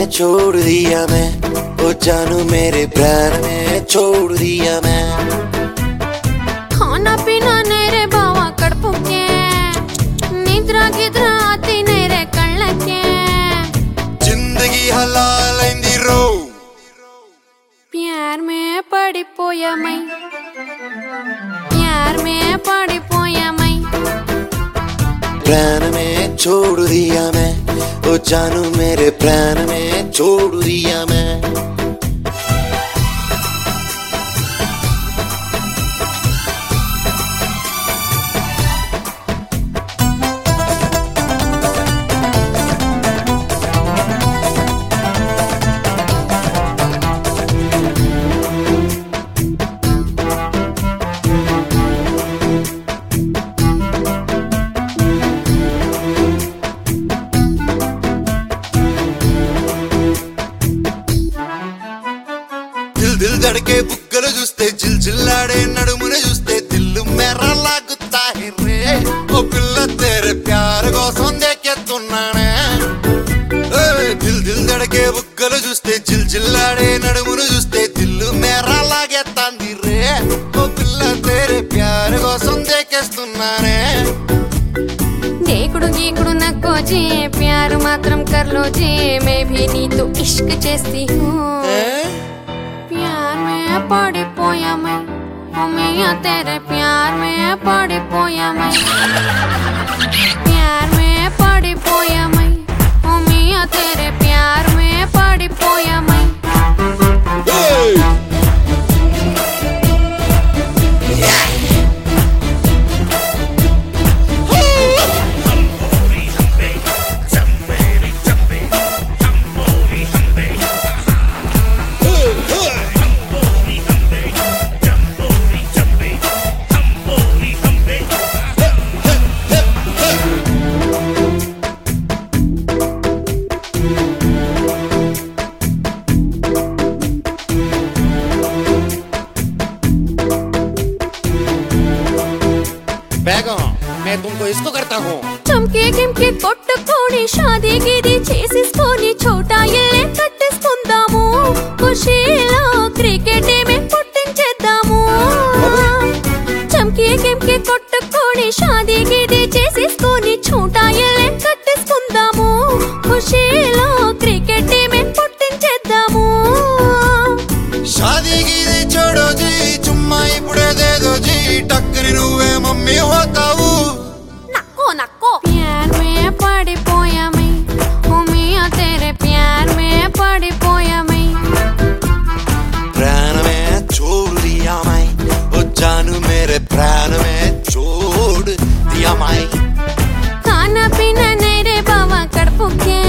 छोड़ दिया मैं, ओ जानू मेरे प्राण में छोड़ दिया मैं। खाना पीना नहीं रे बावा कड़पू के, निद्रा गिद्रा आती नहीं रे कళ్ళ के। जिंदगी हलाल अయింది रो, प्यार में पड़िपोया मैं, प्यार में पड़िपोया मैं। प्राण में छोड़ दिया मैं, ओ जानू मेरे प्राण में छोड़ दिया मैं। दिल धड़के बुक्कలు చూస్తే చిల్చిల్లాడే నడుమును చూస్తే దిల్లు మేరా లాగుతా है रे, ओ పిల్ల तेरे प्यार కోసం దేకెత్తున్నానే। दिल दिल धड़के बुक्कలు చూస్తే చిల్చిల్లాడే నడుమును చూస్తే దిల్లు మేరా లాగేతాంది రే, ओ పిల్ల तेरे प्यार కోసం దేకేస్తున్నానే। देखुड़ू गीकुड़ू नको जी, प्यार मात्रम कर लो जी, मैं भी नी तो इश्क చేస్ती हूँ। प्यार में पड़िपोया मैं, ओ मियां तेरे प्यार में पड़िपोया मैं। प्यार में पड़िपोया मैं, ओ मियां तेरे प्यार में पड़िपोया मैं। बेगम, मैं तुमको इसको करता हूँ। చంకే గింకే కొట్టుకొని షాదీ గిది చేసేసుకొని చోటా ఇల్లే కట్టేసుకుందాము, ఖుషీలో క్రికెట్ మే పుట్టించేద్దాము। చంకే గింకే కొట్టుకొని షాదీ గిది చేసేసుకొని చోటా ఇల్లే కట్టేసుకుందాము, ఖుషీలో క్రికెట్ మే పుట్టించేద్దాము। शादी गिदी छोड़ो जी, चुम्मा इప్పుడే देदो जी, टक्करी నువ్వే मम्मी होताవు। नक्को नक्को प्यार में पड़िपोया मैं, ओ मियां तेरे प्यार में पड़िपोया मैं। प्राण में छोड़ दिया मैं, ओ जानू मेरे प्राण में छोड़ दिया मैं। खाना पीना नहीं रे बावा कड़पू के,